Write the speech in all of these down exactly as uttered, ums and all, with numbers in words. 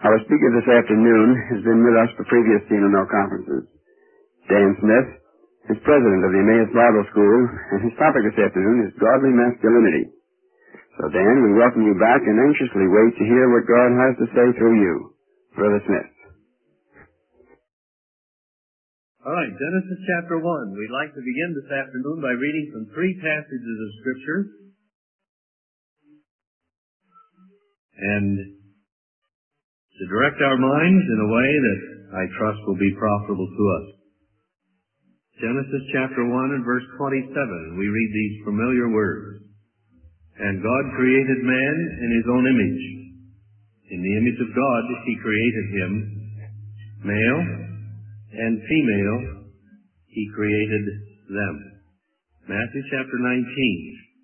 Our speaker this afternoon has been with us for previous C N M L conferences. Dan Smith is president of the Emmaus Bible School, and his topic this afternoon is godly masculinity. So, Dan, we welcome you back and anxiously wait to hear what God has to say through you. Brother Smith. All right, Genesis chapter one. We'd like to begin this afternoon by reading from three passages of Scripture. And to direct our minds in a way that I trust will be profitable to us. Genesis chapter one and verse twenty-seven, we read these familiar words. And God created man in his own image. In the image of God he created him. Male and female he created them. Matthew chapter nineteen.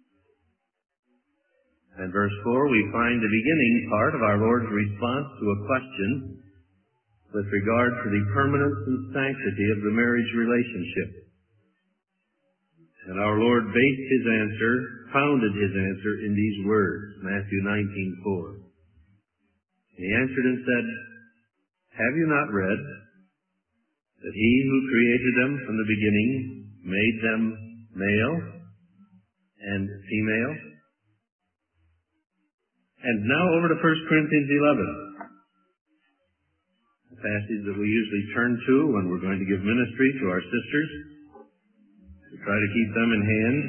And verse four, we find the beginning part of our Lord's response to a question with regard to the permanence and sanctity of the marriage relationship. And our Lord based his answer, founded his answer in these words, Matthew nineteen four. He answered and said, Have you not read that he who created them from the beginning made them male and female? And now over to First Corinthians eleven, a passage that we usually turn to when we're going to give ministry to our sisters. We try to keep them in hand.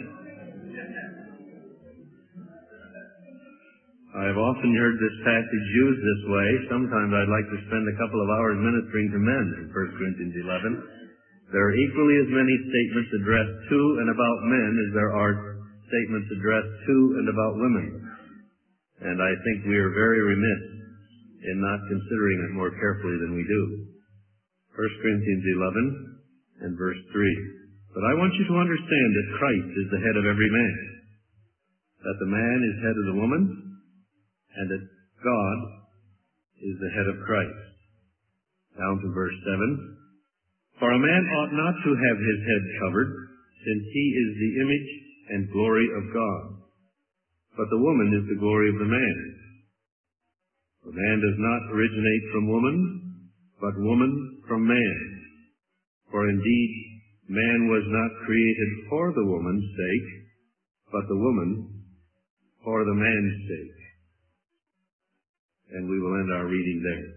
I've often heard this passage used this way. Sometimes I'd like to spend a couple of hours ministering to men in First Corinthians eleven. There are equally as many statements addressed to and about men as there are statements addressed to and about women. And I think we are very remiss in not considering it more carefully than we do. First Corinthians eleven and verse three. But I want you to understand that Christ is the head of every man, that the man is head of the woman, and that God is the head of Christ. Down to verse seven. For a man ought not to have his head covered, since he is the image and glory of God. But the woman is the glory of the man. For man does not originate from woman, but woman from man. For indeed, man was not created for the woman's sake, but the woman for the man's sake. And we will end our reading there.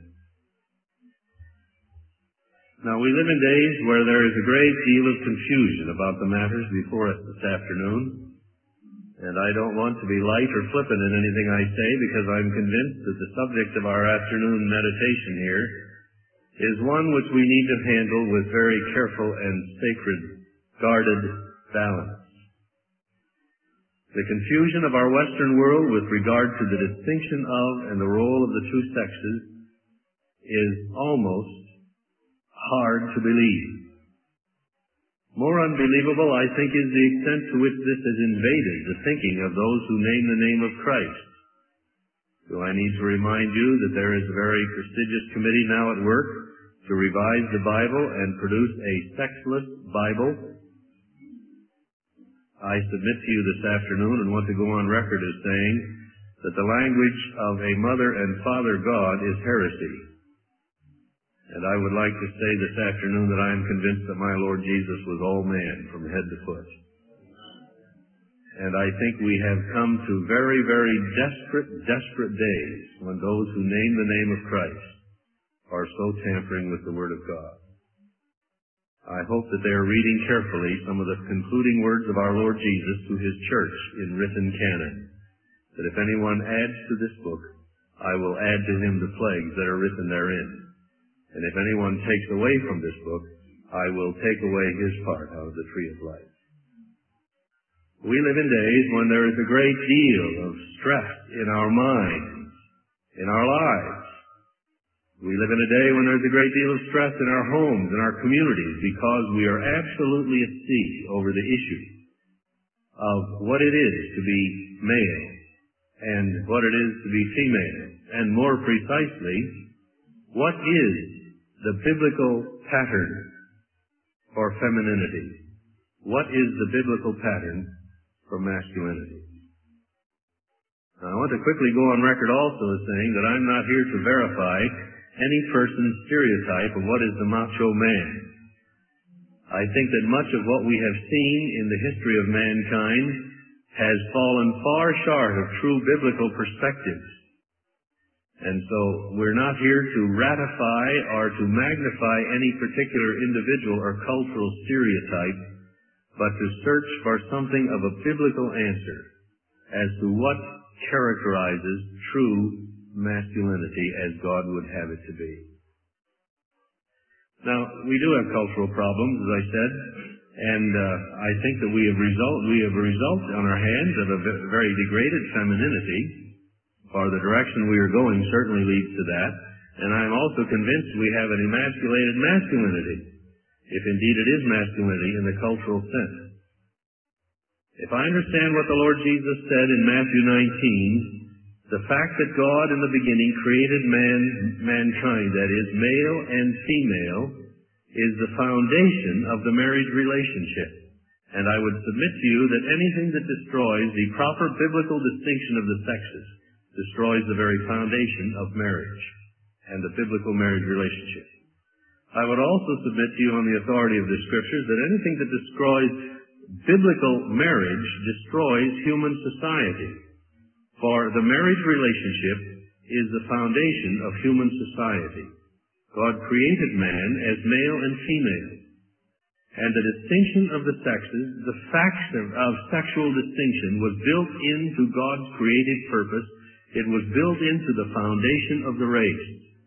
Now, we live in days where there is a great deal of confusion about the matters before us this afternoon. And I don't want to be light or flippant in anything I say, because I'm convinced that the subject of our afternoon meditation here is one which we need to handle with very careful and sacred, guarded balance. The confusion of our Western world with regard to the distinction of and the role of the two sexes is almost hard to believe. More unbelievable, I think, is the extent to which this has invaded the thinking of those who name the name of Christ. Do I need to remind you that there is a very prestigious committee now at work to revise the Bible and produce a sexless Bible? I submit to you this afternoon and want to go on record as saying that the language of a mother and father God is heresy. And I would like to say this afternoon that I am convinced that my Lord Jesus was all man from head to foot. And I think we have come to very, very desperate, desperate days when those who name the name of Christ are so tampering with the Word of God. I hope that they are reading carefully some of the concluding words of our Lord Jesus to His church in written canon, that if anyone adds to this book, I will add to him the plagues that are written therein. And if anyone takes away from this book, I will take away his part out of the tree of life. We live in days when there is a great deal of stress in our minds, in our lives. We live in a day when there's a great deal of stress in our homes, in our communities, because we are absolutely at sea over the issue of what it is to be male and what it is to be female, and more precisely, what is the biblical pattern for femininity? What is the biblical pattern for masculinity? Now, I want to quickly go on record also as saying that I'm not here to verify any person's stereotype of what is the macho man. I think that much of what we have seen in the history of mankind has fallen far short of true biblical perspectives. And so we're not here to ratify or to magnify any particular individual or cultural stereotype, but to search for something of a biblical answer as to what characterizes true masculinity as God would have it to be. Now, we do have cultural problems, as I said, and uh, I think that we have result we have a result on our hands of a very degraded femininity, or the direction we are going certainly leads to that, and I'm also convinced we have an emasculated masculinity, if indeed it is masculinity in the cultural sense. If I understand what the Lord Jesus said in Matthew nineteen, the fact that God in the beginning created man, mankind, that is, male and female, is the foundation of the marriage relationship. And I would submit to you that anything that destroys the proper biblical distinction of the sexes destroys the very foundation of marriage and the biblical marriage relationship. I would also submit to you on the authority of the Scriptures that anything that destroys biblical marriage destroys human society. For the marriage relationship is the foundation of human society. God created man as male and female. And the distinction of the sexes, the fact of sexual distinction, was built into God's creative purpose. It was built into the foundation of the race.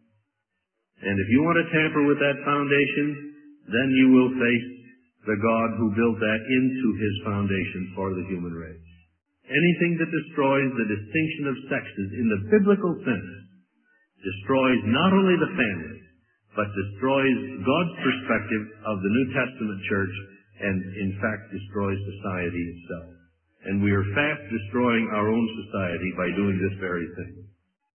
And if you want to tamper with that foundation, then you will face the God who built that into his foundation for the human race. Anything that destroys the distinction of sexes in the biblical sense destroys not only the family, but destroys God's perspective of the New Testament church and, in fact, destroys society itself. And we are fast destroying our own society by doing this very thing.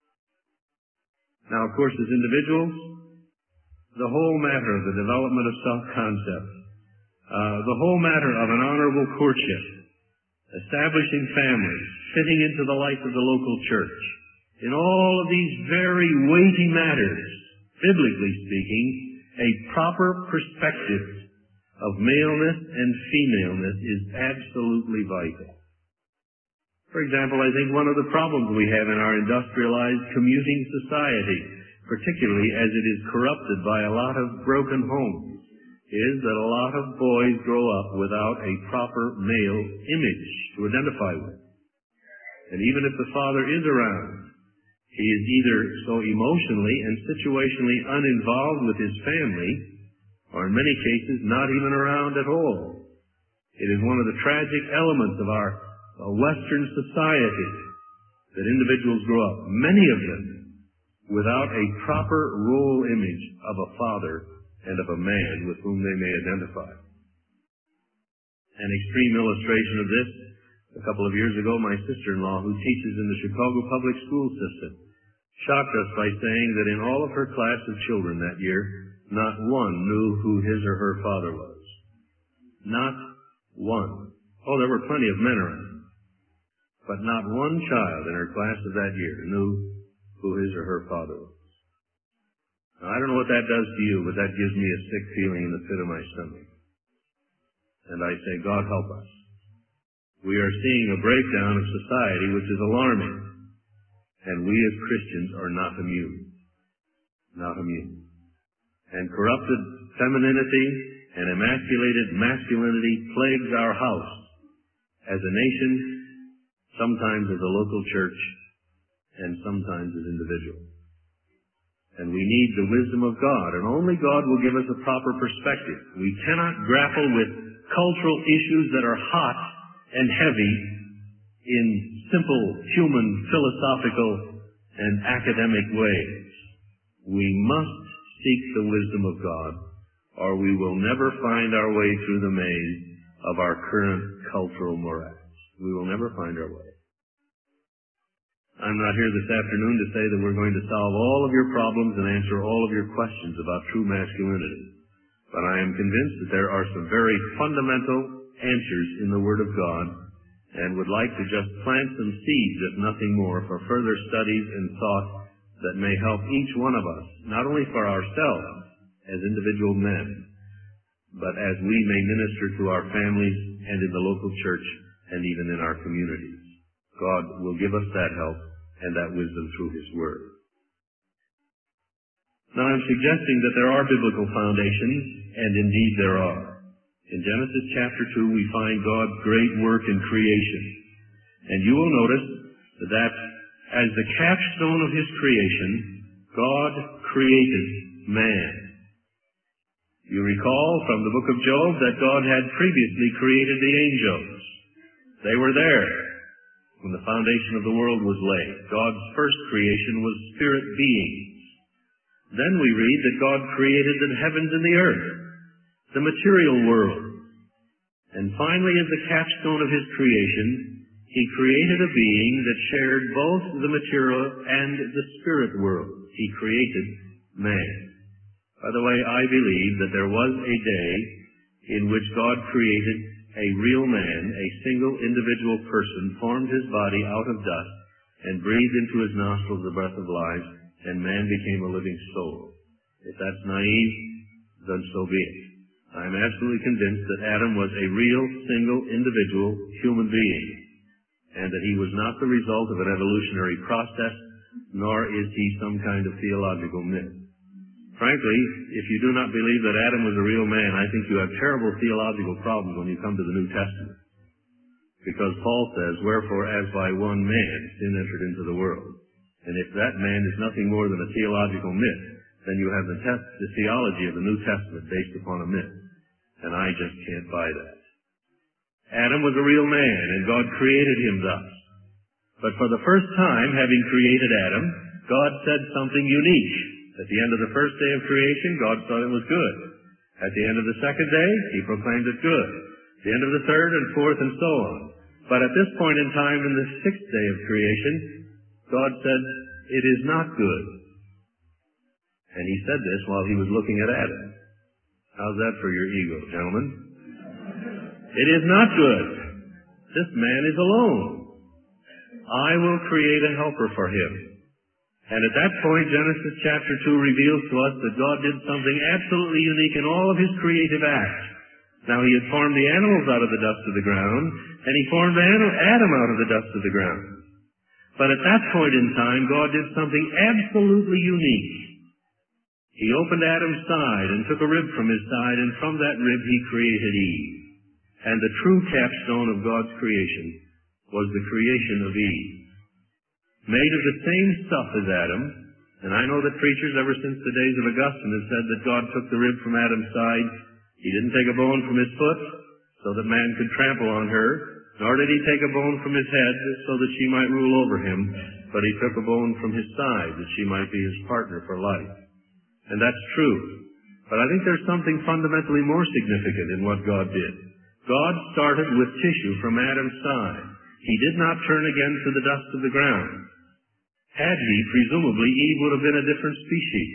Now, of course, as individuals, the whole matter of the development of self-concept, uh, the whole matter of an honorable courtship, establishing families, fitting into the life of the local church, in all of these very weighty matters, biblically speaking, a proper perspective of maleness and femaleness is absolutely vital. For example, I think one of the problems we have in our industrialized commuting society, particularly as it is corrupted by a lot of broken homes, is that a lot of boys grow up without a proper male image to identify with. And even if the father is around, he is either so emotionally and situationally uninvolved with his family, or in many cases not even around at all. It is one of the tragic elements of our Western society that individuals grow up, many of them, without a proper role image of a father and of a man with whom they may identify. An extreme illustration of this, a couple of years ago, my sister-in-law, who teaches in the Chicago public school system, shocked us by saying that in all of her class of children that year, not one knew who his or her father was. Not one. Oh, there were plenty of men around, but not one child in her class of that year knew who his or her father was. Now, I don't know what that does to you, but that gives me a sick feeling in the pit of my stomach. And I say, God help us. We are seeing a breakdown of society which is alarming. And we as Christians are not immune. Not immune. And corrupted femininity and emasculated masculinity plagues our house as a nation, sometimes as a local church, and sometimes as individuals. And we need the wisdom of God, and only God will give us a proper perspective. We cannot grapple with cultural issues that are hot and heavy in simple human philosophical and academic ways. We must seek the wisdom of God, or we will never find our way through the maze of our current cultural morass. We will never find our way. I'm not here this afternoon to say that we're going to solve all of your problems and answer all of your questions about true masculinity. But I am convinced that there are some very fundamental answers in the Word of God, and would like to just plant some seeds, if nothing more, for further studies and thought that may help each one of us, not only for ourselves as individual men, but as we may minister to our families and in the local church and even in our communities. God will give us that help and that wisdom through His Word. Now, I'm suggesting that there are biblical foundations, and indeed there are. In Genesis chapter two, we find God's great work in creation. And you will notice that as the capstone of His creation, God created man. You recall from the book of Job that God had previously created the angels. They were there when the foundation of the world was laid. God's first creation was spirit beings. Then we read that God created the heavens and the earth, the material world. And finally, as the capstone of His creation, He created a being that shared both the material and the spirit world. He created man. By the way, I believe that there was a day in which God created a real man, a single individual person, formed his body out of dust, and breathed into his nostrils the breath of life, and man became a living soul. If that's naive, then so be it. I am absolutely convinced that Adam was a real, single, individual human being, and that he was not the result of an evolutionary process, nor is he some kind of theological myth. Frankly, if you do not believe that Adam was a real man, I think you have terrible theological problems when you come to the New Testament. Because Paul says, wherefore as by one man sin entered into the world. And if that man is nothing more than a theological myth, then you have the, te- the theology of the New Testament based upon a myth. And I just can't buy that. Adam was a real man, and God created him thus. But for the first time, having created Adam, God said something unique. At the end of the first day of creation, God saw it was good. At the end of the second day, He proclaimed it good. At the end of the third and fourth and so on. But at this point in time, in the sixth day of creation, God said, it is not good. And He said this while He was looking at Adam. How's that for your ego, gentlemen? It is not good. This man is alone. I will create a helper for him. And at that point, Genesis chapter two reveals to us that God did something absolutely unique in all of His creative acts. Now, He had formed the animals out of the dust of the ground, and He formed Adam out of the dust of the ground. But at that point in time, God did something absolutely unique. He opened Adam's side and took a rib from his side, and from that rib He created Eve. And the true capstone of God's creation was the creation of Eve. Made of the same stuff as Adam, and I know that preachers ever since the days of Augustine have said that God took the rib from Adam's side. He didn't take a bone from his foot so that man could trample on her, nor did He take a bone from his head so that she might rule over him, but He took a bone from his side that she might be his partner for life. And that's true. But I think there's something fundamentally more significant in what God did. God started with tissue from Adam's side. He did not turn again to the dust of the ground. Had He, presumably, Eve would have been a different species.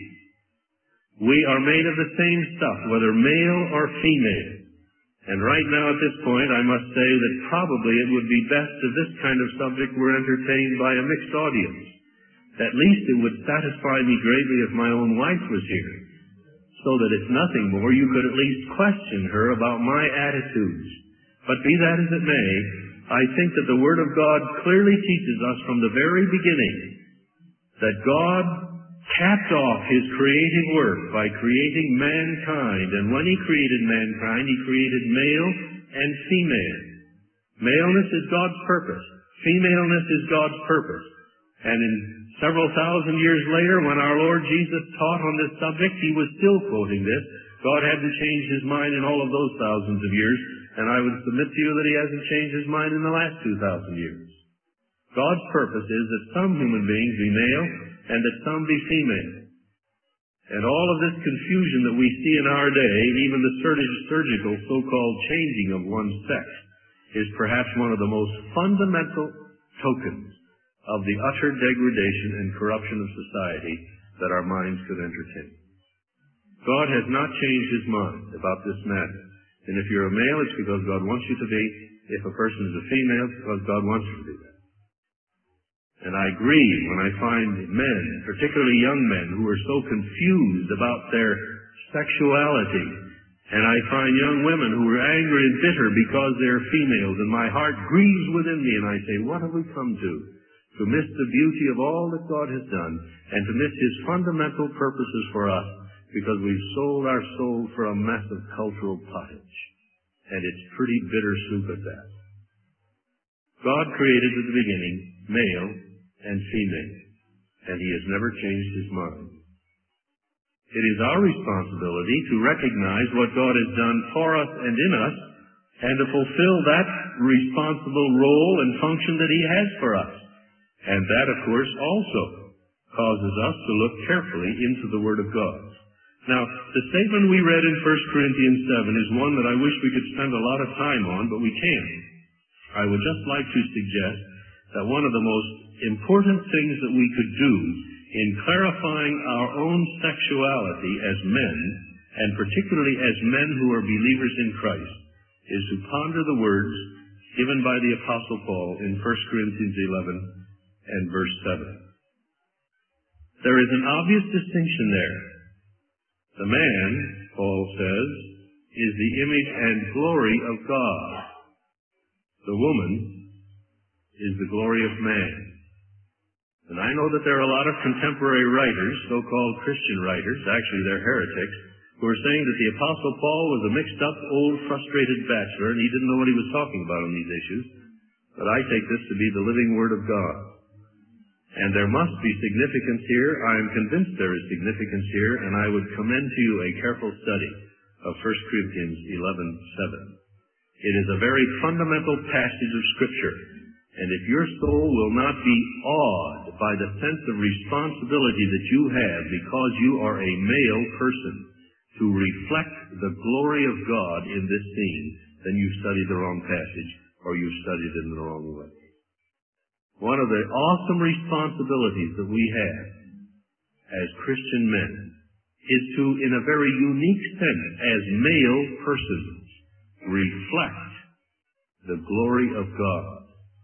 We are made of the same stuff, whether male or female. And right now at this point, I must say that probably it would be best if this kind of subject were entertained by a mixed audience. At least it would satisfy me greatly if my own wife was here, so that if nothing more, you could at least question her about my attitudes. But be that as it may, I think that the Word of God clearly teaches us from the very beginning that God capped off His creative work by creating mankind. And when He created mankind, He created male and female. Maleness is God's purpose. Femaleness is God's purpose. And in several thousand years later, when our Lord Jesus taught on this subject, He was still quoting this. God hadn't changed His mind in all of those thousands of years. And I would submit to you that He hasn't changed His mind in the last two thousand years. God's purpose is that some human beings be male and that some be female. And all of this confusion that we see in our day, even the surgical so-called changing of one's sex, is perhaps one of the most fundamental tokens of the utter degradation and corruption of society that our minds could entertain. God has not changed His mind about this matter. And if you're a male, it's because God wants you to be. If a person is a female, it's because God wants her to be that. And I grieve when I find men, particularly young men, who are so confused about their sexuality. And I find young women who are angry and bitter because they're females, and my heart grieves within me, and I say, what have we come to? To miss the beauty of all that God has done, and to miss His fundamental purposes for us, because we've sold our soul for a mess of cultural pottage. And it's pretty bitter soup at that. God created at the beginning male and female, and He has never changed His mind. It is our responsibility to recognize what God has done for us and in us, and to fulfill that responsible role and function that He has for us. And that, of course, also causes us to look carefully into the Word of God. Now, the statement we read in First Corinthians seven is one that I wish we could spend a lot of time on, but we can't. I would just like to suggest that one of the most important things that we could do in clarifying our own sexuality as men, and particularly as men who are believers in Christ, is to ponder the words given by the Apostle Paul in First Corinthians eleven and verse seven. There is an obvious distinction there. The man, Paul says, is the image and glory of God. The woman is the glory of man. And I know that there are a lot of contemporary writers, so-called Christian writers, actually they're heretics, who are saying that the Apostle Paul was a mixed-up, old, frustrated bachelor, and he didn't know what he was talking about on these issues. But I take this to be the living Word of God. And there must be significance here. I am convinced there is significance here, and I would commend to you a careful study of First Corinthians eleven seven. It is a very fundamental passage of Scripture. And if your soul will not be awed by the sense of responsibility that you have because you are a male person to reflect the glory of God in this scene, then you've studied the wrong passage or you've studied it in the wrong way. One of the awesome responsibilities that we have as Christian men is to, in a very unique sense, as male persons, reflect the glory of God.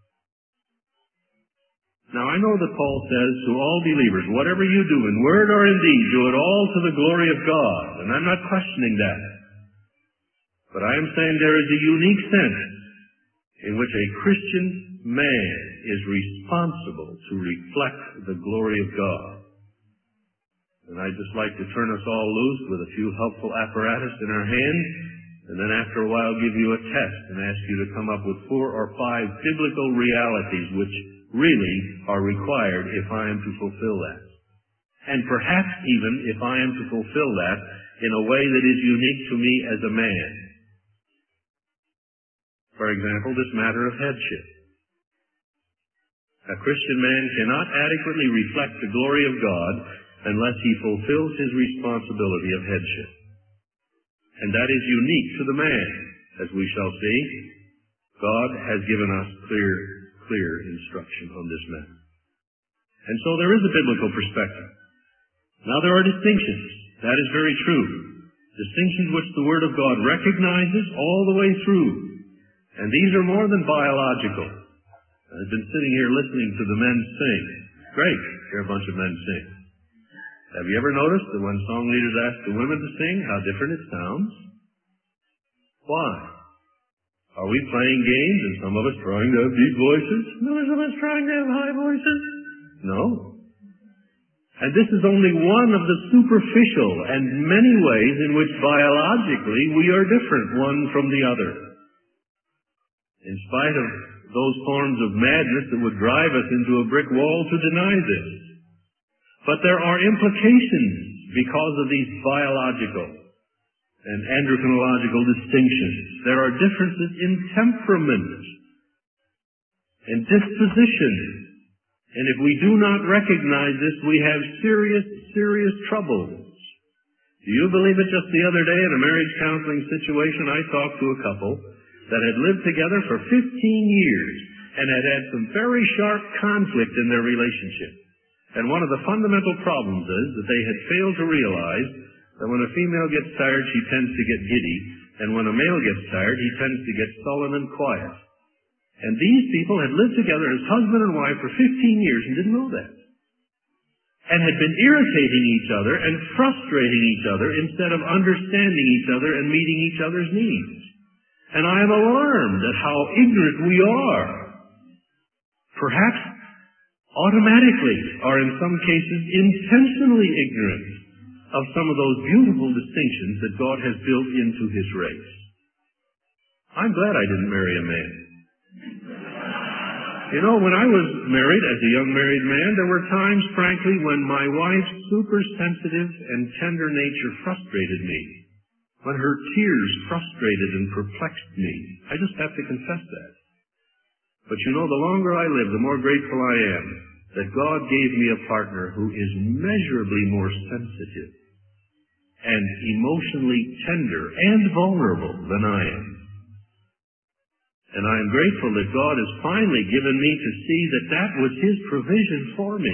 Now, I know that Paul says to all believers, whatever you do in word or in deed, do it all to the glory of God. And I'm not questioning that. But I am saying there is a unique sense in which a Christian man is responsible to reflect the glory of God. And I'd just like to turn us all loose with a few helpful apparatus in our hands, and then after a while give you a test and ask you to come up with four or five biblical realities which really are required if I am to fulfill that. And perhaps even if I am to fulfill that in a way that is unique to me as a man. For example, this matter of headship. A Christian man cannot adequately reflect the glory of God unless he fulfills his responsibility of headship. And that is unique to the man, as we shall see. God has given us clear clear instruction on this matter. And so there is a biblical perspective. Now there are distinctions. That is very true. Distinctions which the Word of God recognizes all the way through. And these are more than biological. I've been sitting here listening to the men sing. Great, hear a bunch of men sing. Have you ever noticed that when song leaders ask the women to sing, how different it sounds? Why? Are we playing games and some of us trying to have deep voices? No, some of us trying to have high voices? No. And this is only one of the superficial and many ways in which biologically we are different one from the other. In spite of those forms of madness that would drive us into a brick wall to deny this. But there are implications because of these biological and endocrinological distinctions. There are differences in temperament and disposition. And if we do not recognize this, we have serious, serious troubles. Do you believe it? Just the other day in a marriage counseling situation, I talked to a couple that had lived together for fifteen years and had had some very sharp conflict in their relationship. And one of the fundamental problems is that they had failed to realize that when a female gets tired, she tends to get giddy, and when a male gets tired, he tends to get sullen and quiet. And these people had lived together as husband and wife for fifteen years and didn't know that. And had been irritating each other and frustrating each other instead of understanding each other and meeting each other's needs. And I am alarmed at how ignorant we are. Perhaps automatically, or in some cases intentionally ignorant of some of those beautiful distinctions that God has built into His race. I'm glad I didn't marry a man. You know, when I was married, as a young married man, there were times, frankly, when my wife's super sensitive and tender nature frustrated me. When her tears frustrated and perplexed me. I just have to confess that. But you know, the longer I live, the more grateful I am that God gave me a partner who is measurably more sensitive and emotionally tender and vulnerable than I am. And I am grateful that God has finally given me to see that that was His provision for me.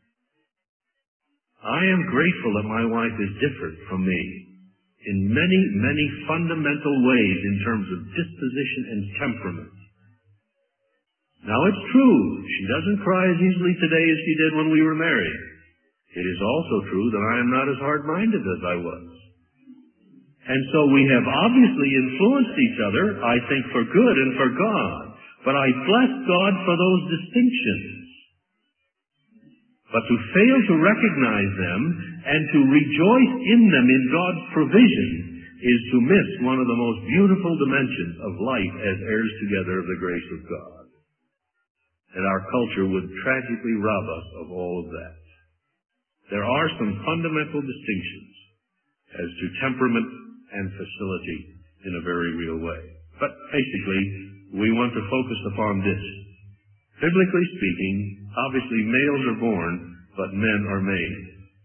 I am grateful that my wife is different from me in many, many fundamental ways in terms of disposition and temperament. Now it's true, she doesn't cry as easily today as she did when we were married. It is also true that I am not as hard-minded as I was. And so we have obviously influenced each other, I think, for good and for God. But I bless God for those distinctions. But to fail to recognize them and to rejoice in them in God's provision is to miss one of the most beautiful dimensions of life as heirs together of the grace of God. And our culture would tragically rob us of all of that. There are some fundamental distinctions as to temperament and facility in a very real way. But basically, we want to focus upon this. Biblically speaking, obviously males are born, but men are made.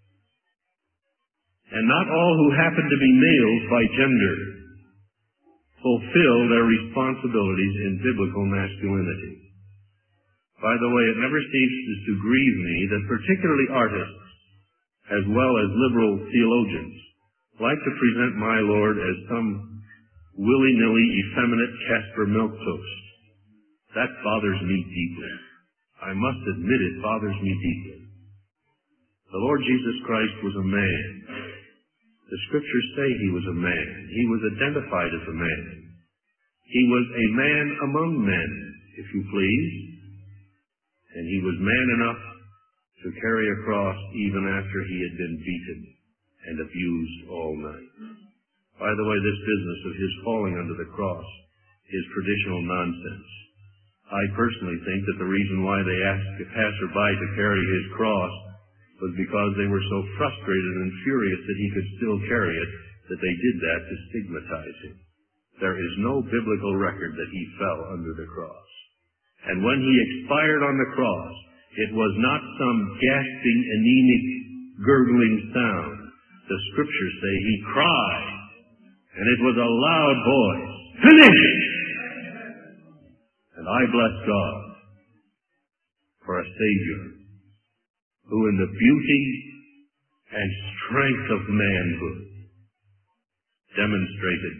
And not all who happen to be males by gender fulfill their responsibilities in biblical masculinity. By the way, it never ceases to grieve me that particularly artists, as well as liberal theologians, like to present my Lord as some willy-nilly, effeminate Casper Milquetoast. That bothers me deeply. I must admit it bothers me deeply. The Lord Jesus Christ was a man. The Scriptures say He was a man. He was identified as a man. He was a man among men, if you please. And He was man enough to carry a cross even after He had been beaten and abused all night. By the way, this business of His falling under the cross is traditional nonsense. I personally think that the reason why they asked a passerby to carry His cross was because they were so frustrated and furious that He could still carry it, that they did that to stigmatize Him. There is no biblical record that He fell under the cross. And when He expired on the cross, it was not some gasping, anemic, gurgling sound. The Scriptures say He cried, and it was a loud voice, "Finished!" And I bless God for a Savior who in the beauty and strength of manhood demonstrated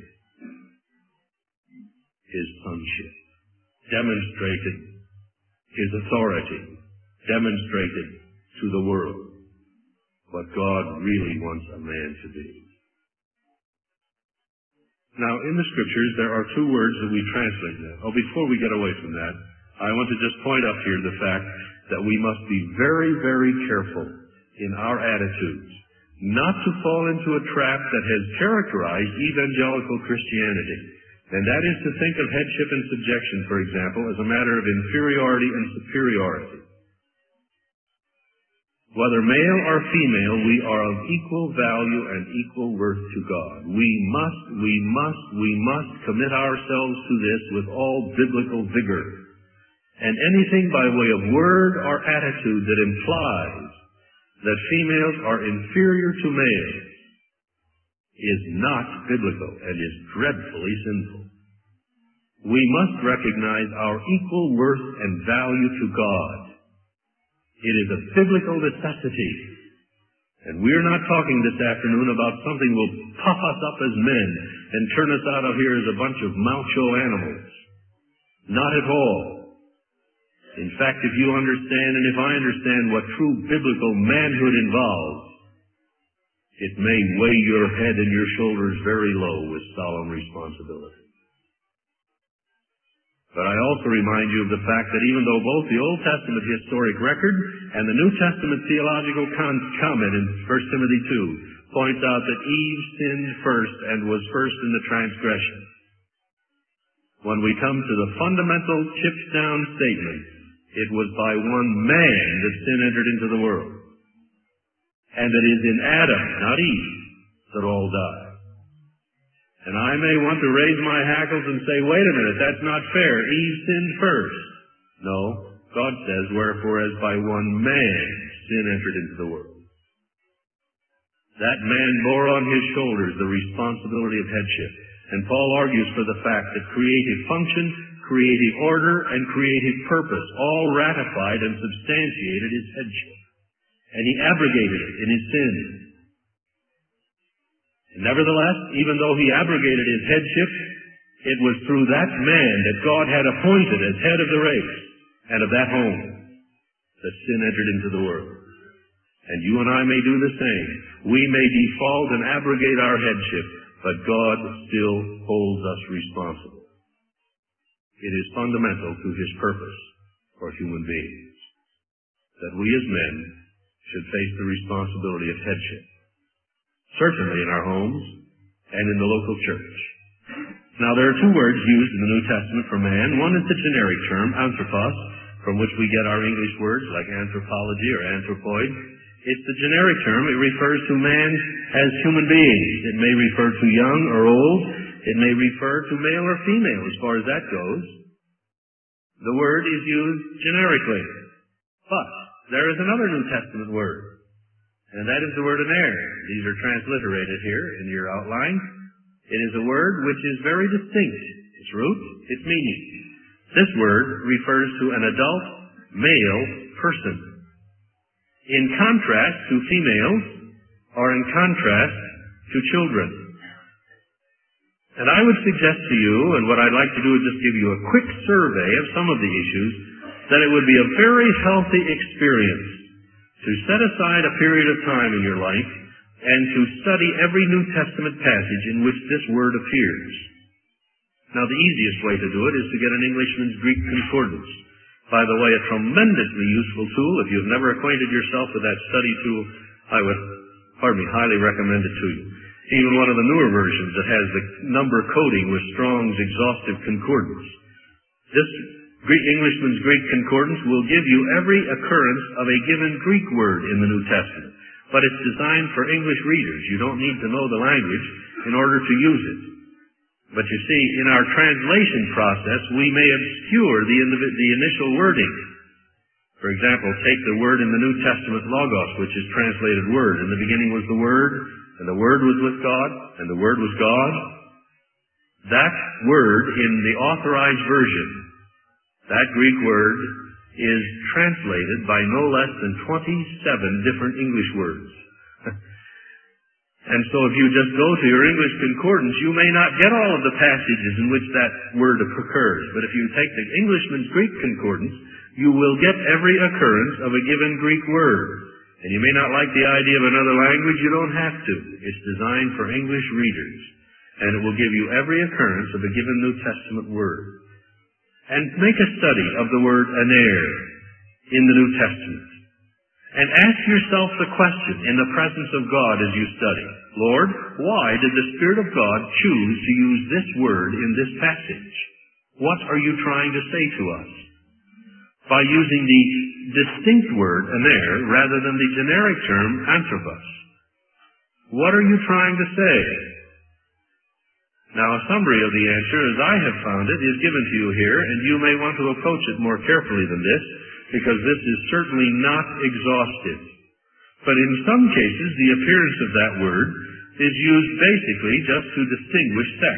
His sonship, demonstrated His authority, demonstrated to the world what God really wants a man to be. Now, in the Scriptures, there are two words that we translate that. Oh, before we get away from that, I want to just point up here the fact that we must be very, very careful in our attitudes not to fall into a trap that has characterized evangelical Christianity. And that is to think of headship and subjection, for example, as a matter of inferiority and superiority. Whether male or female, we are of equal value and equal worth to God. We must, we must, we must commit ourselves to this with all biblical vigor. And anything by way of word or attitude that implies that females are inferior to males is not biblical and is dreadfully sinful. We must recognize our equal worth and value to God. It is a biblical necessity. And we're not talking this afternoon about something that will puff us up as men and turn us out of here as a bunch of macho animals. Not at all. In fact, if you understand and if I understand what true biblical manhood involves, it may weigh your head and your shoulders very low with solemn responsibility. But I also remind you of the fact that even though both the Old Testament historic record and the New Testament theological con- comment in First Timothy two points out that Eve sinned first and was first in the transgression, when we come to the fundamental chipped-down statement, it was by one man that sin entered into the world. And that is in Adam, not Eve, that all die. And I may want to raise my hackles and say, wait a minute, that's not fair. Eve sinned first. No, God says, wherefore as by one man sin entered into the world. That man bore on his shoulders the responsibility of headship. And Paul argues for the fact that creative function, creative order, and creative purpose all ratified and substantiated his headship. And he abrogated it in his sin. Nevertheless, even though he abrogated his headship, it was through that man that God had appointed as head of the race and of that home that sin entered into the world. And you and I may do the same. We may default and abrogate our headship, but God still holds us responsible. It is fundamental to his purpose for human beings that we as men should face the responsibility of headship, certainly in our homes and in the local church. Now, there are two words used in the New Testament for man. One is the generic term, anthropos, from which we get our English words like anthropology or anthropoid. It's the generic term. It refers to man as human beings. It may refer to young or old. It may refer to male or female as far as that goes. The word is used generically. But there is another New Testament word, and that is the word aner. These are transliterated here in your outline. It is a word which is very distinct. Its root, its meaning. This word refers to an adult male person, in contrast to females or in contrast to children. And I would suggest to you, and what I'd like to do is just give you a quick survey of some of the issues, that it would be a very healthy experience to set aside a period of time in your life and to study every New Testament passage in which this word appears. Now, the easiest way to do it is to get an Englishman's Greek Concordance. By the way, a tremendously useful tool. If you've never acquainted yourself with that study tool, I would, pardon me, highly recommend it to you. Even one of the newer versions that has the number coding with Strong's Exhaustive Concordance. This Greek, Englishman's Greek Concordance will give you every occurrence of a given Greek word in the New Testament. But it's designed for English readers. You don't need to know the language in order to use it. But you see, in our translation process, we may obscure the, the initial wording. For example, take the word in the New Testament logos, which is translated word. In the beginning was the Word, and the Word was with God, and the Word was God. That word in the Authorized Version, that Greek word, is translated by no less than twenty-seven different English words. And so if you just go to your English Concordance, you may not get all of the passages in which that word occurs. But if you take the Englishman's Greek Concordance, you will get every occurrence of a given Greek word. And you may not like the idea of another language, you don't have to. It's designed for English readers. And it will give you every occurrence of a given New Testament word. And make a study of the word aner in the New Testament. And ask yourself the question in the presence of God as you study. Lord, why did the Spirit of God choose to use this word in this passage? What are you trying to say to us? By using the distinct word aner rather than the generic term anthropos. What are you trying to say? Now, a summary of the answer, as I have found it, is given to you here, and you may want to approach it more carefully than this, because this is certainly not exhaustive. But in some cases, the appearance of that word is used basically just to distinguish sex.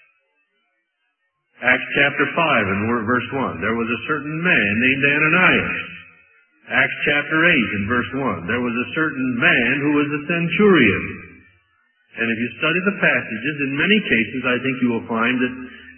Acts chapter five and verse one, there was a certain man named Ananias. Acts chapter eight and verse one, there was a certain man who was a centurion. And if you study the passages, in many cases I think you will find that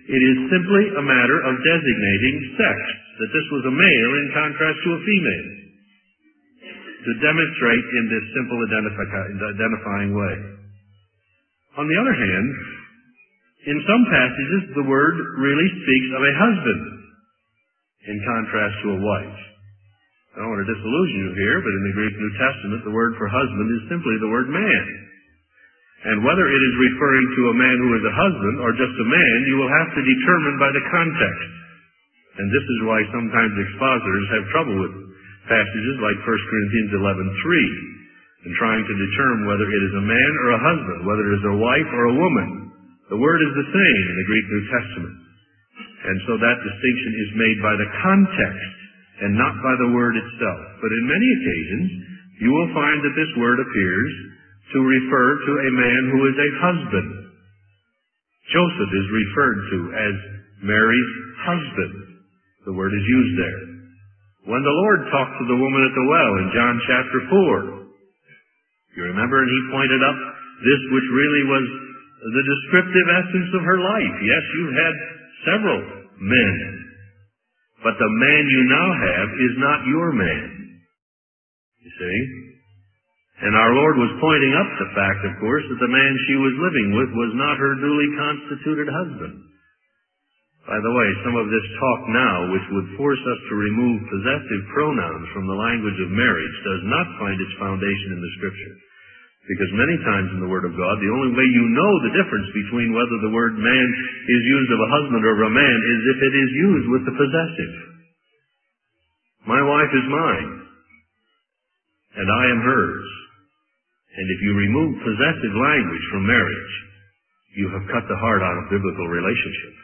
It is simply a matter of designating sex, that this was a male in contrast to a female, to demonstrate in this simple identifying way. On the other hand, in some passages, the word really speaks of a husband in contrast to a wife. I don't want to disillusion you here, but in the Greek New Testament, the word for husband is simply the word man. And whether it is referring to a man who is a husband or just a man, you will have to determine by the context. And this is why sometimes expositors have trouble with passages like First Corinthians eleven three, in trying to determine whether it is a man or a husband, whether it is a wife or a woman. The word is the same in the Greek New Testament. And so that distinction is made by the context and not by the word itself. But in many occasions, you will find that this word appears to refer to a man who is a husband. Joseph is referred to as Mary's husband. The word is used there. When the Lord talked to the woman at the well in John chapter four, you remember, and he pointed up this which really was the descriptive essence of her life. Yes, you had several men, but the man you now have is not your man. You see? And our Lord was pointing up the fact, of course, that the man she was living with was not her duly constituted husband. By the way, some of this talk now, which would force us to remove possessive pronouns from the language of marriage, does not find its foundation in the Scripture. Because many times in the Word of God, the only way you know the difference between whether the word man is used of a husband or of a man is if it is used with the possessive. My wife is mine, and I am hers. And if you remove possessive language from marriage, you have cut the heart out of biblical relationship.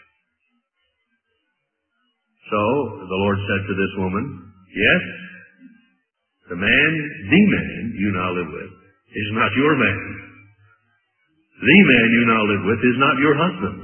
So, the Lord said to this woman, yes, the man, the man you now live with, is not your man. The man you now live with is not your husband.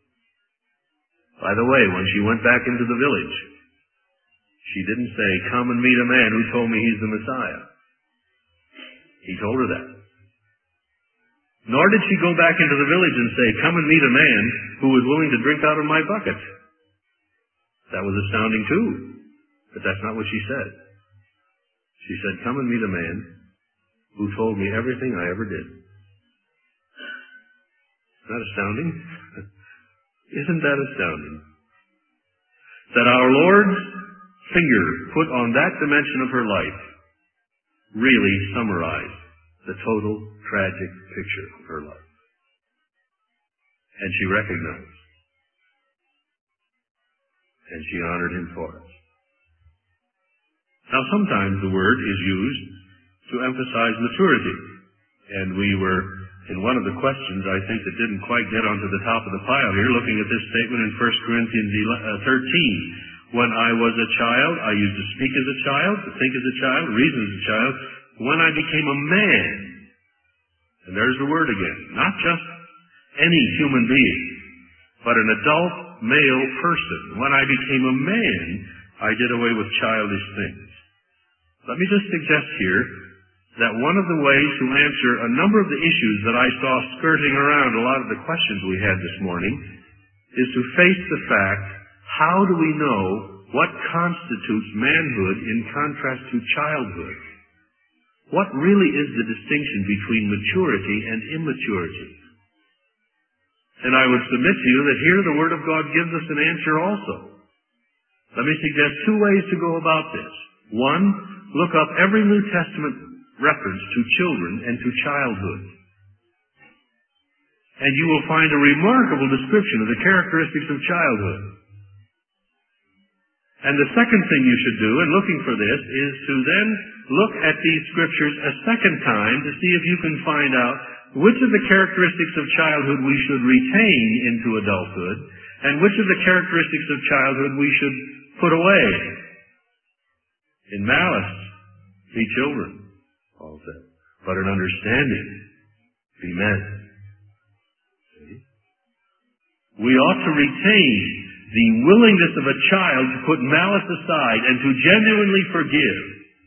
By the way, when she went back into the village, she didn't say, come and meet a man who told me he's the Messiah. He told her that. Nor did she go back into the village and say, come and meet a man who was willing to drink out of my bucket. That was astounding too, but that's not what she said. She said, come and meet a man who told me everything I ever did. Isn't that astounding? Isn't that astounding? That our Lord's finger put on that dimension of her life really summarized the total tragic picture of her life. And she recognized. And she honored him for it. Now sometimes the word is used to emphasize maturity. And we were, in one of the questions, I think, that didn't quite get onto the top of the pile here, looking at this statement in First Corinthians thirteen. When I was a child, I used to speak as a child, to think as a child, reason as a child. When I became a man, and there's the word again, not just any human being, but an adult male person. When I became a man, I did away with childish things. Let me just suggest here that one of the ways to answer a number of the issues that I saw skirting around a lot of the questions we had this morning is to face the fact, how do we know what constitutes manhood in contrast to childhood? What really is the distinction between maturity and immaturity? And I would submit to you that here the Word of God gives us an answer also. Let me suggest two ways to go about this. One, look up every New Testament reference to children and to childhood. And you will find a remarkable description of the characteristics of childhood. And the second thing you should do in looking for this is to then look at these scriptures a second time to see if you can find out which of the characteristics of childhood we should retain into adulthood and which of the characteristics of childhood we should put away. In malice, be children, Paul said, but in understanding, be men. See? We ought to retain the willingness of a child to put malice aside and to genuinely forgive.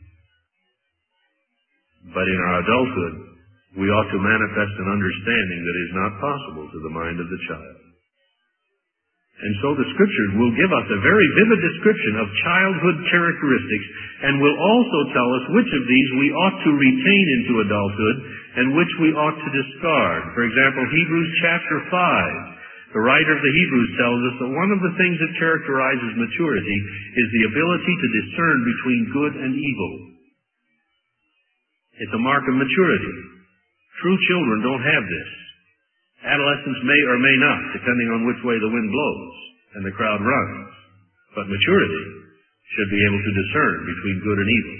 But in our adulthood, we ought to manifest an understanding that is not possible to the mind of the child. And so the Scriptures will give us a very vivid description of childhood characteristics and will also tell us which of these we ought to retain into adulthood and which we ought to discard. For example, Hebrews chapter five. The writer of the Hebrews tells us that one of the things that characterizes maturity is the ability to discern between good and evil. It's a mark of maturity. True children don't have this. Adolescents may or may not, depending on which way the wind blows and the crowd runs. But maturity should be able to discern between good and evil.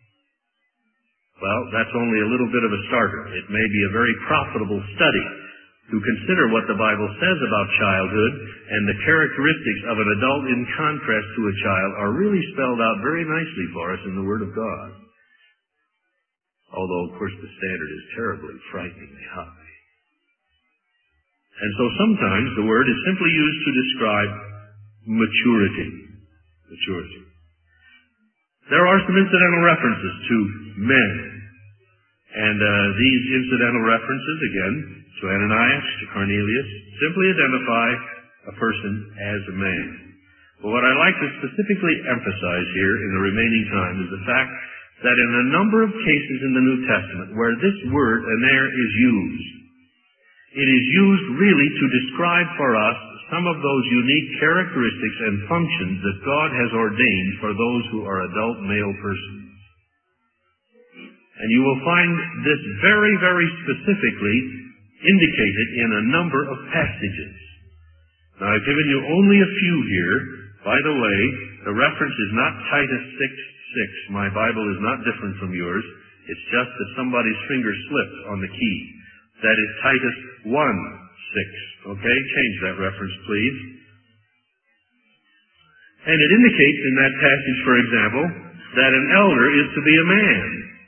Well, that's only a little bit of a starter. It may be a very profitable study to consider what the Bible says about childhood, and the characteristics of an adult in contrast to a child are really spelled out very nicely for us in the Word of God. Although, of course, the standard is terribly, frighteningly high. And so sometimes the word is simply used to describe maturity. Maturity. There are some incidental references to men. And uh, these incidental references, again, to Ananias, to Cornelius, simply identify a person as a man. But what I'd like to specifically emphasize here in the remaining time is the fact that in a number of cases in the New Testament where this word, aner, is used, it is used really to describe for us some of those unique characteristics and functions that God has ordained for those who are adult male persons. And you will find this very, very specifically indicated in a number of passages. Now, I've given you only a few here. By the way, the reference is not Titus six six. My Bible is not different from yours. It's just that somebody's finger slipped on the key. That is Titus one six. Okay? Change that reference, please. And it indicates in that passage, for example, that an elder is to be a man.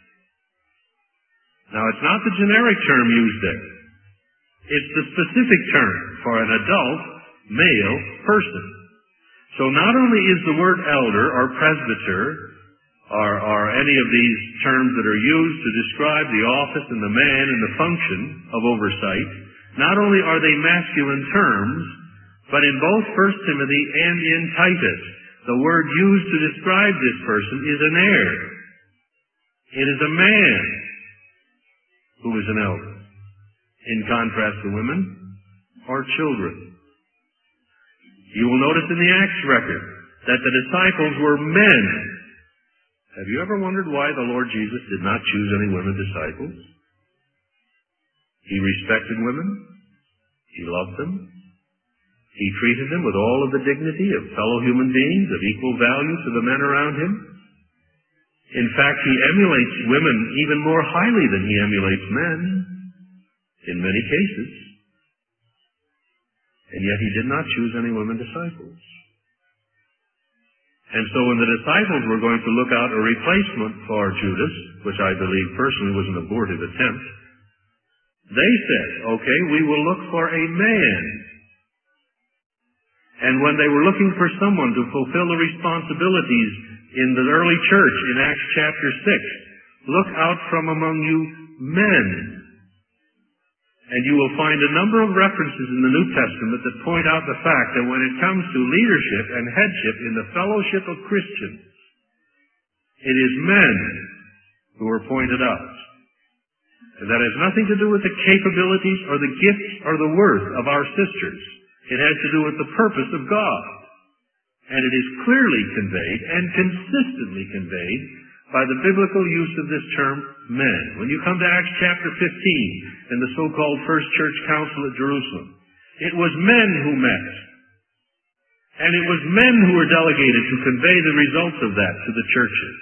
Now, it's not the generic term used there. It's the specific term for an adult male person. So not only is the word elder or presbyter or, or any of these terms that are used to describe the office and the man and the function of oversight, not only are they masculine terms, but in both First Timothy and in Titus, the word used to describe this person is an heir. It is a man who is an elder, in contrast to women or children. You will notice in the Acts record that the disciples were men. Have you ever wondered why the Lord Jesus did not choose any women disciples? He respected women. He loved them. He treated them with all of the dignity of fellow human beings, of equal value to the men around him. In fact, he emulates women even more highly than he emulates men, in many cases. And yet he did not choose any women disciples. And so when the disciples were going to look out a replacement for Judas, which I believe personally was an abortive attempt, they said, okay, we will look for a man. And when they were looking for someone to fulfill the responsibilities in the early church in Acts chapter six, look out from among you men. And you will find a number of references in the New Testament that point out the fact that when it comes to leadership and headship in the fellowship of Christians, it is men who are pointed out. And that has nothing to do with the capabilities or the gifts or the worth of our sisters. It has to do with the purpose of God. And it is clearly conveyed and consistently conveyed by the biblical use of this term, men. When you come to Acts chapter fifteen and the so-called First Church Council at Jerusalem, it was men who met. And it was men who were delegated to convey the results of that to the churches.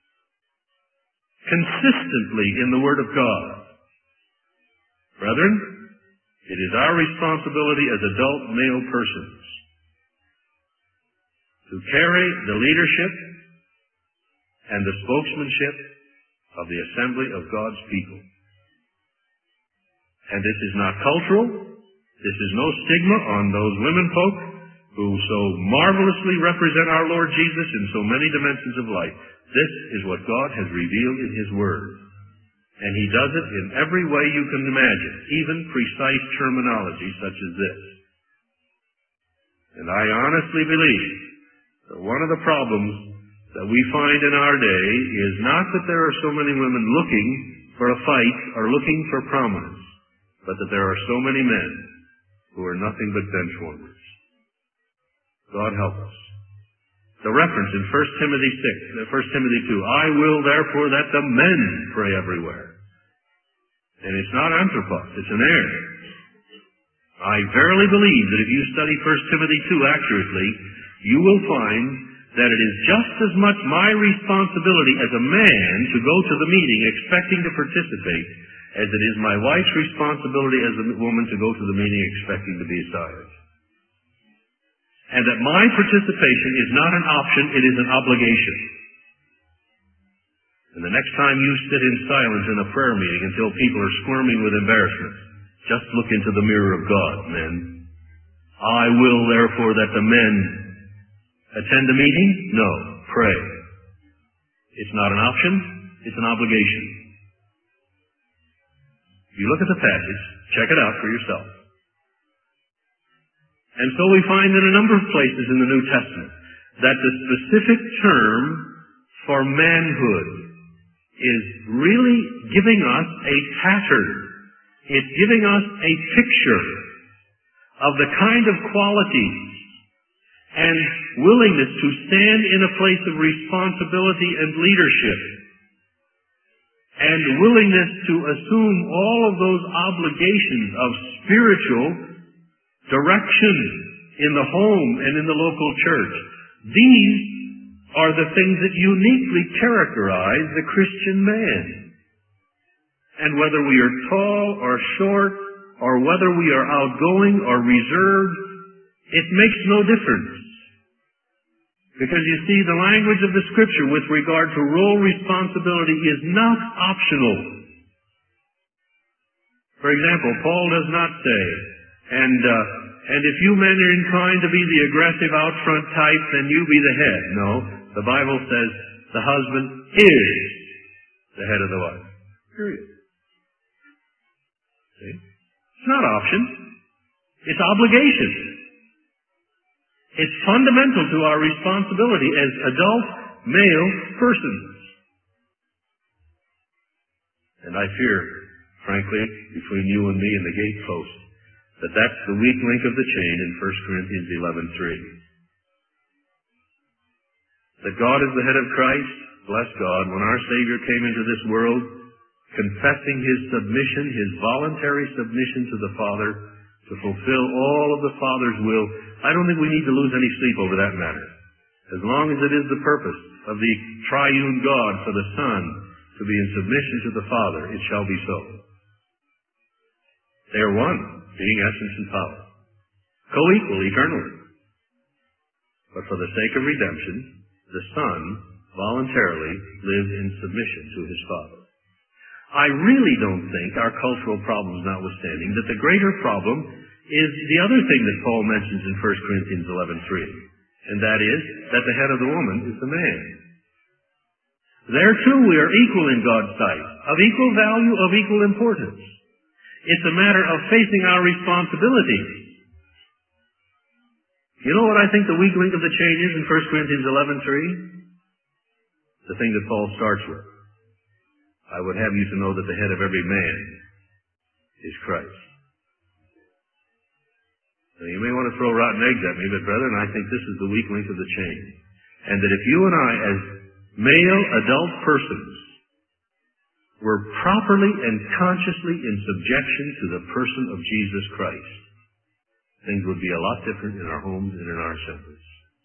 Consistently in the Word of God. Brethren, it is our responsibility as adult male persons to carry the leadership and the spokesmanship of the assembly of God's people. And this is not cultural. This is no stigma on those women folk who so marvelously represent our Lord Jesus in so many dimensions of life. This is what God has revealed in His Word. And He does it in every way you can imagine, even precise terminology such as this. And I honestly believe that one of the problems that we find in our day is not that there are so many women looking for a fight or looking for prominence, but that there are so many men who are nothing but bench warmers. God help us. The reference in First Timothy six, First Timothy two, I will therefore that the men pray everywhere. And it's not anthropos, it's an error. I verily believe that if you study First Timothy two accurately, you will find that it is just as much my responsibility as a man to go to the meeting expecting to participate as it is my wife's responsibility as a woman to go to the meeting expecting to be assired. And that my participation is not an option, it is an obligation. And the next time you sit in silence in a prayer meeting until people are squirming with embarrassment, just look into the mirror of God, men. I will therefore that the men attend the meeting? No, pray. It's not an option, it's an obligation. If you look at the passage, check it out for yourself. And so we find in a number of places in the New Testament that the specific term for manhood is really giving us a pattern. It's giving us a picture of the kind of qualities and willingness to stand in a place of responsibility and leadership, and willingness to assume all of those obligations of spiritual direction in the home and in the local church. These are the things that uniquely characterize the Christian man. And whether we are tall or short, or whether we are outgoing or reserved, it makes no difference. Because you see, the language of the Scripture with regard to role responsibility is not optional. For example, Paul does not say, and uh, and if you men are inclined to be the aggressive out front type, then you be the head. No, the Bible says the husband is the head of the wife. Period. See? It's not option. It's obligation. It's fundamental to our responsibility as adult male persons. And I fear, frankly, between you and me and the gatepost, that that's the weak link of the chain in First Corinthians eleven three. That God is the head of Christ, bless God, when our Savior came into this world, confessing His submission, His voluntary submission to the Father, to fulfill all of the Father's will, I don't think we need to lose any sleep over that matter. As long as it is the purpose of the triune God for the Son to be in submission to the Father, it shall be so. They are one, being essence and power. Co-equal eternally. But for the sake of redemption, the Son voluntarily lived in submission to His Father. I really don't think, our cultural problems notwithstanding, that the greater problem is the other thing that Paul mentions in First Corinthians eleven three, and that is that the head of the woman is the man. There too we are equal in God's sight, of equal value, of equal importance. It's a matter of facing our responsibilities. You know what I think the weak link of the chain is in First Corinthians eleven three? The thing that Paul starts with. I would have you to know that the head of every man is Christ. Now, you may want to throw rotten eggs at me, but brethren, I think this is the weak link of the chain. And that if you and I, as male adult persons, were properly and consciously in subjection to the person of Jesus Christ, things would be a lot different in our homes and in our assemblies.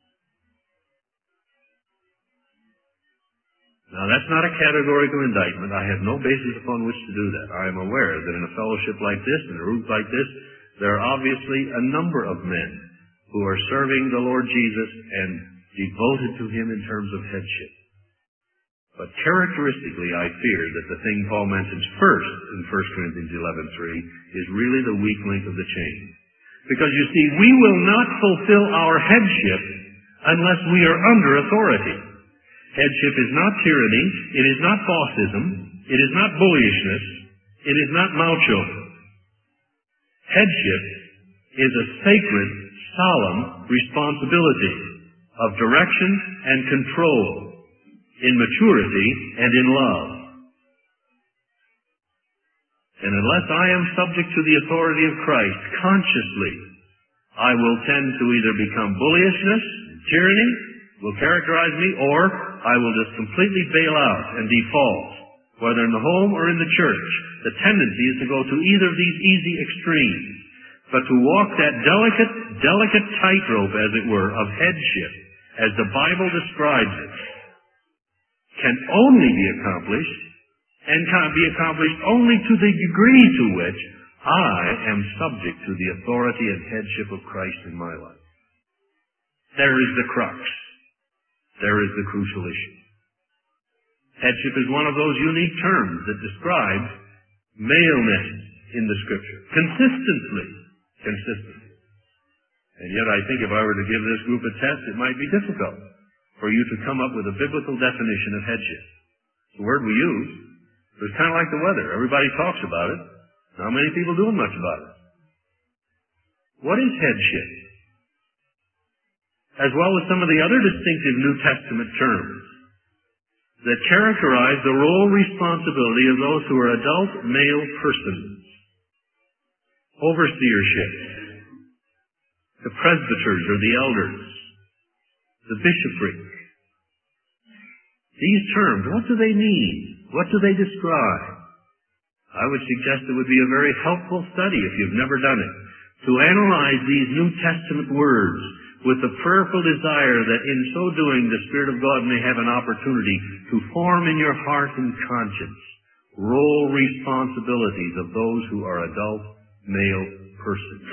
Now, that's not a categorical indictment. I have no basis upon which to do that. I am aware that in a fellowship like this, in a group like this, there are obviously a number of men who are serving the Lord Jesus and devoted to Him in terms of headship. But characteristically, I fear that the thing Paul mentions first in First Corinthians eleven three is really the weak link of the chain. Because you see, we will not fulfill our headship unless we are under authority. Headship is not tyranny, it is not bossism, it is not bullyishness, it is not macho. Headship is a sacred, solemn responsibility of direction and control in maturity and in love. And unless I am subject to the authority of Christ consciously, I will tend to either become bullishness, tyranny will characterize me, or I will just completely bail out and default, whether in the home or in the church. The tendency is to go to either of these easy extremes, but to walk that delicate, delicate tightrope, as it were, of headship, as the Bible describes it, can only be accomplished, and can be accomplished only to the degree to which I am subject to the authority and headship of Christ in my life. There is the crux. There is the crucial issue. Headship is one of those unique terms that describes maleness in the Scripture. Consistently. Consistently. And yet I think if I were to give this group a test, it might be difficult for you to come up with a biblical definition of headship. It's the word we use. It's kind of like the weather. Everybody talks about it. Not many people doing much about it. What is headship? As well as some of the other distinctive New Testament terms that characterize the role responsibility of those who are adult male persons. Overseership, the presbyters or the elders, the bishopric. These terms, what do they mean? What do they describe? I would suggest it would be a very helpful study, if you've never done it, to analyze these New Testament words with the prayerful desire that in so doing the Spirit of God may have an opportunity to form in your heart and conscience role responsibilities of those who are adult male persons.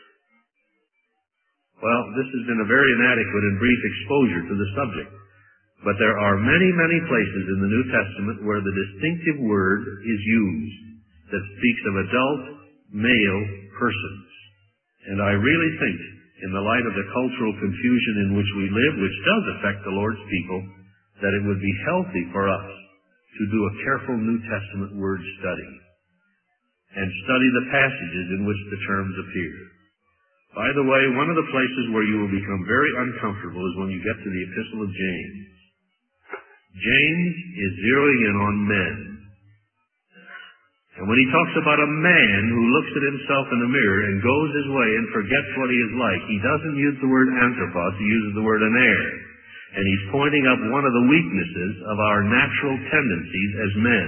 Well, this has been a very inadequate and brief exposure to the subject, but there are many, many places in the New Testament where the distinctive word is used that speaks of adult male persons. And I really think, in the light of the cultural confusion in which we live, which does affect the Lord's people, that it would be healthy for us to do a careful New Testament word study and study the passages in which the terms appear. By the way, one of the places where you will become very uncomfortable is when you get to the Epistle of James. James is zeroing in on men. And when he talks about a man who looks at himself in the mirror and goes his way and forgets what he is like, he doesn't use the word anthropos, he uses the word aner. And he's pointing up one of the weaknesses of our natural tendencies as men.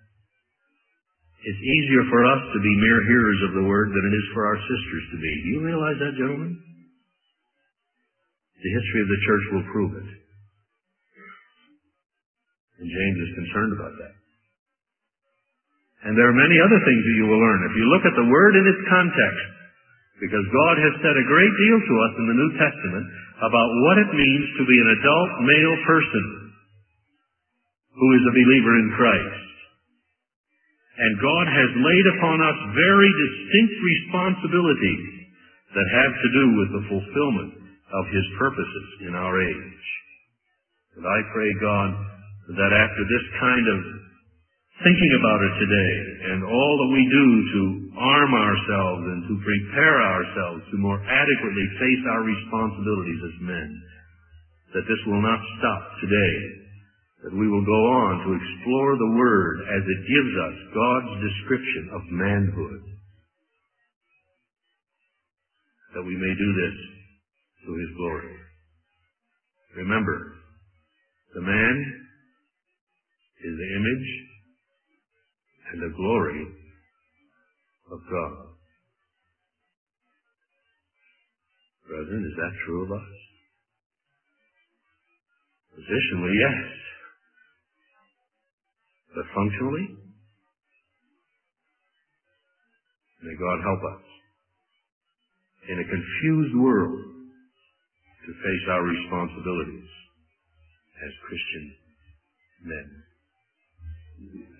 It's easier for us to be mere hearers of the word than it is for our sisters to be. Do you realize that, gentlemen? The history of the church will prove it. And James is concerned about that. And there are many other things that you will learn if you look at the word in its context, because God has said a great deal to us in the New Testament about what it means to be an adult male person who is a believer in Christ. And God has laid upon us very distinct responsibilities that have to do with the fulfillment of His purposes in our age. And I pray, God, that after this kind of thinking about it today, and all that we do to arm ourselves and to prepare ourselves to more adequately face our responsibilities as men, that this will not stop today, that we will go on to explore the Word as it gives us God's description of manhood, that we may do this to His glory. Remember, the man is the image and the glory of God. Brethren, is that true of us? Positionally, yes. But functionally? May God help us in a confused world to face our responsibilities as Christian men.